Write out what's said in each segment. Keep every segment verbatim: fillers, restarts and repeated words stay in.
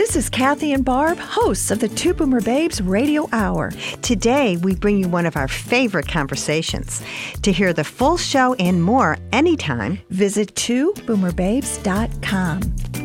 This is Kathy and Barb, hosts of the Two Boomer Babes Radio Hour. Today, we bring you one of our favorite conversations. To hear the full show and more anytime, visit two boomer babes dot com.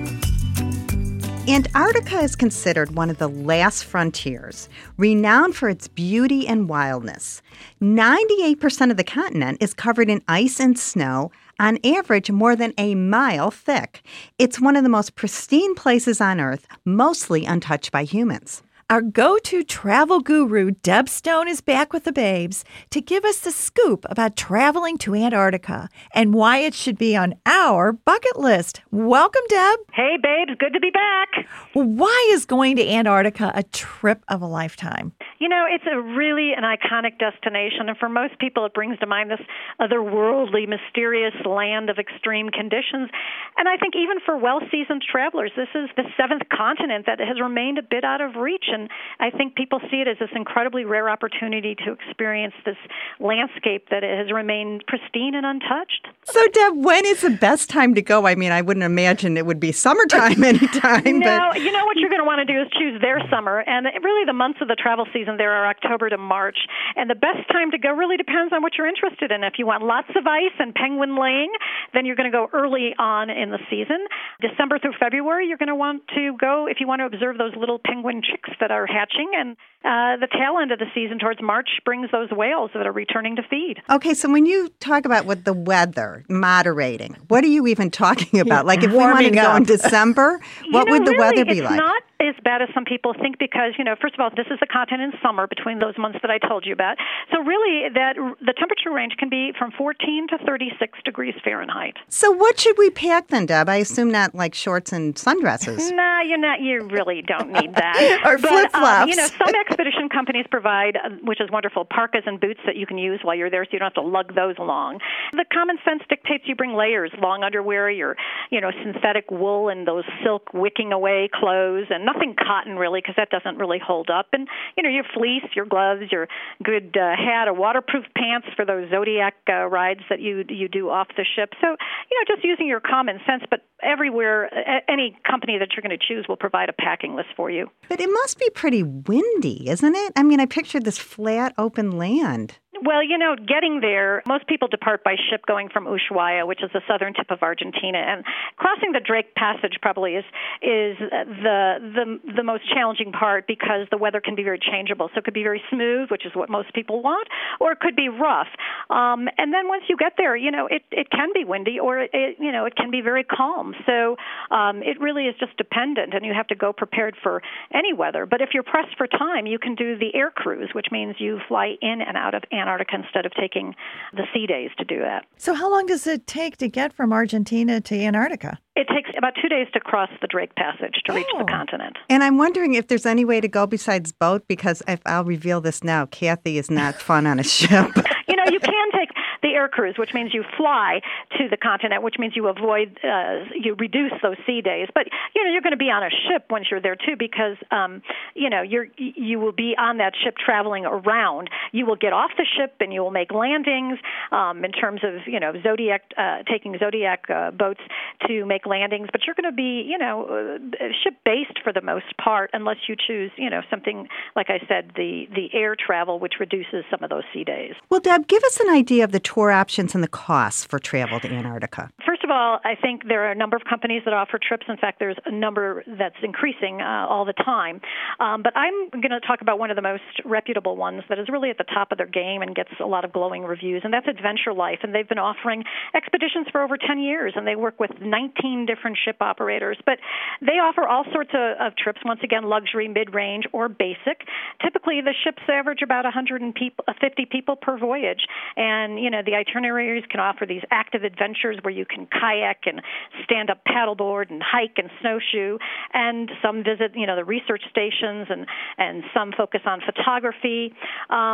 Antarctica is considered one of the last frontiers, renowned for its beauty and wildness. ninety-eight percent of the continent is covered in ice and snow, on average more than a mile thick. It's one of the most pristine places on Earth, mostly untouched by humans. Our go-to travel guru, Deb Stone, is back with the babes to give us the scoop about traveling to Antarctica and why it should be on our bucket list. Welcome, Deb. Hey, babes. Good to be back. Well, why is going to Antarctica a trip of a lifetime? You know, it's a really an iconic destination, and for most people it brings to mind this otherworldly, mysterious land of extreme conditions. And I think even for well-seasoned travelers, this is the seventh continent that has remained a bit out of reach. And I think people see it as this incredibly rare opportunity to experience this landscape that has remained pristine and untouched. So, Deb, when is the best time to go? I mean, I wouldn't imagine it would be summertime anytime. No, but... you know what you're going to want to do is choose their summer. And really the months of the travel season there are October to March. And the best time to go really depends on what you're interested in. If you want lots of ice and penguin laying, then you're going to go early on in the season. December through February, you're going to want to go if you want to observe those little penguin chicks that are hatching, and uh, the tail end of the season towards March brings those whales that are returning to feed. Okay, so when you talk about with the weather moderating, what are you even talking about? Like if we Warming wanted to go up. in December, what you know, would the really, weather be it's like? Not as bad as some people think because, you know, first of all, this is the continent in summer between those months that I told you about. So really, that the temperature range can be from fourteen to thirty-six degrees Fahrenheit. So what should we pack then, Deb? I assume not like shorts and sundresses. No, you're not. You really don't need that. Or But, flip-flops. Um, you know, some expedition companies provide, uh, which is wonderful, parkas and boots that you can use while you're there, so you don't have to lug those along. The common sense dictates you bring layers, long underwear, your, you know, synthetic wool and those silk wicking away clothes, and nothing cotton really, because that doesn't really hold up. And you know, your fleece, your gloves, your good uh, hat, or waterproof pants for those Zodiac uh, rides that you you do off the ship. So you know, just using your common sense. But everywhere, a- any company that you're going to choose will provide a packing list for you. But it must be pretty windy, isn't it? I mean, I pictured this flat, open land. Well, you know, getting there, most people depart by ship going from Ushuaia, which is the southern tip of Argentina, and crossing the Drake Passage probably is is the the the most challenging part because the weather can be very changeable. So it could be very smooth, which is what most people want, or it could be rough. Um, and then once you get there, you know, it, it can be windy, or it you know it can be very calm. So um, it really is just dependent, and you have to go prepared for any weather. But if you're pressed for time, you can do the air cruise, which means you fly in and out of Antarctica. Antarctica instead of taking the sea days to do that. So how long does it take to get from Argentina to Antarctica? It takes about two days to cross the Drake Passage to reach Oh. the continent. And I'm wondering if there's any way to go besides boat, because if I'll reveal this now, Kathy is not fun on a ship. You know, you can take the air cruise, which means you fly to the continent, which means you avoid, uh, you reduce those sea days. But, you know, you're going to be on a ship once you're there, too, because, um, you know, you're, you will be on that ship traveling around. You will get off the ship and you will make landings um, in terms of, you know, Zodiac, uh, taking Zodiac uh, boats to make landings. But you're going to be, you know, uh, ship-based for the most part, unless you choose, you know, something, like I said, the, the air travel, which reduces some of those sea days. Well, Deb, give us an idea of the tour options and the costs for travel to Antarctica. First of all, I think there are a number of companies that offer trips. In fact, there's a number that's increasing uh, all the time. Um, but I'm going to talk about one of the most reputable ones that is really at the top of their game and gets a lot of glowing reviews, and that's Adventure Life. And they've been offering expeditions for over ten years, and they work with nineteen different ship operators. But they offer all sorts of, of trips, once again, luxury, mid-range, or basic. Typically, the ships average about one hundred fifty people per voyage. And, you know, the itineraries can offer these active adventures where you can kayak and stand-up paddleboard and hike and snowshoe. And some visit, you know, the research stations, and, and some focus on photography. Um,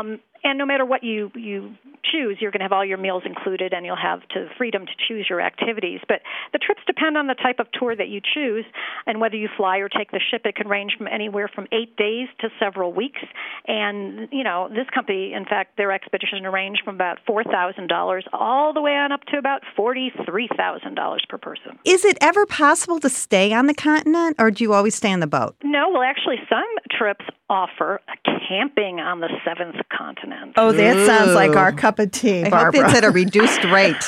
and no matter what you, you choose, you're going to have all your meals included, and you'll have the freedom to choose your activities. But the trips depend on the type of tour that you choose and whether you fly or take the ship. It can range from anywhere from eight days to several weeks. And, you know, this company, in fact, their expedition range from about four thousand dollars all the way on up to about forty-three thousand dollars per person. Is it ever possible to stay on the continent, or do you always stay on the boat? No, well, actually, some trips offer camping on the seventh continent. Oh, that Ooh. sounds like our cup of tea, I Barbara. hope it's at a reduced rate.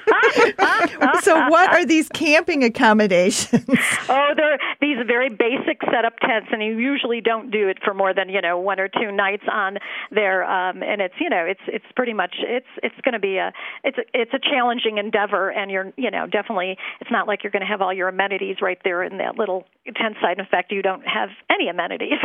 So what are these camping accommodations? Oh, they're these very basic setup tents, and you usually don't do it for more than, you know, one or two nights on there. Um, and it's, you know, it's it's pretty much it's it's going to be a it's a, it's a challenging endeavor, and you're you know definitely it's not like you're going to have all your amenities right there in that little tent site. In fact, you don't have any amenities.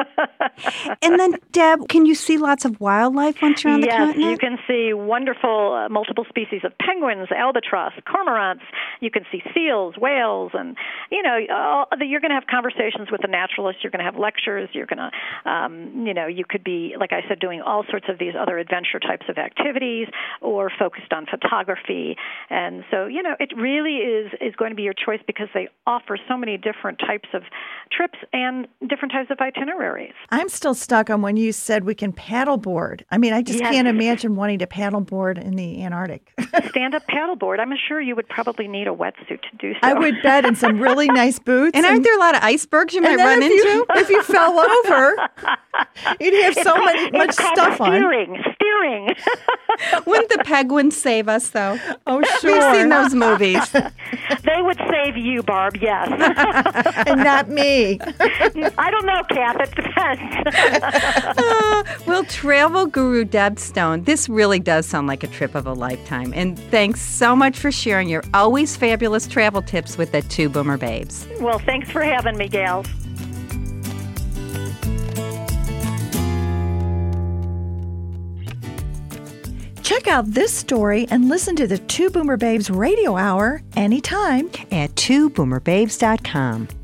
And then, Deb, can you see lots of wildlife once you're on the yes, continent? you can see wonderful uh, multiple species of penguins, albatross, cormorants. You can see seals, whales, and, you know, all, you're going to have conversations with the naturalists. You're going to have lectures. You're going to, um, you know, you could be, like I said, doing all sorts of these other adventure types of activities or focused on photography. And so, you know, it really is, is going to be your choice because they offer so many different types of trips and different types of itineraries. I'm still stuck on when you said we can paddleboard. I mean, I just Yes. can't imagine wanting to paddleboard in the Antarctic. Stand-up paddleboard. I'm sure you would probably need a wetsuit to do so. I would bet, in some really nice boots. And aren't there a lot of icebergs you might and then run if into? You, if you fell over, you'd have so many, much it's called stuff on. steering. Steering. Wouldn't the penguins save us, though? Oh, sure. We've seen those movies. They would save you, Barb, yes. And not me. I don't know, Kath. It depends. uh, well, travel guru Deb Stone, this really does sound like a trip of a lifetime. And thanks so much for sharing your always fabulous travel tips with the Two Boomer Babes. Well, thanks for having me, gals. Check out this story and listen to the Two Boomer Babes radio hour anytime At two boomer babes dot com.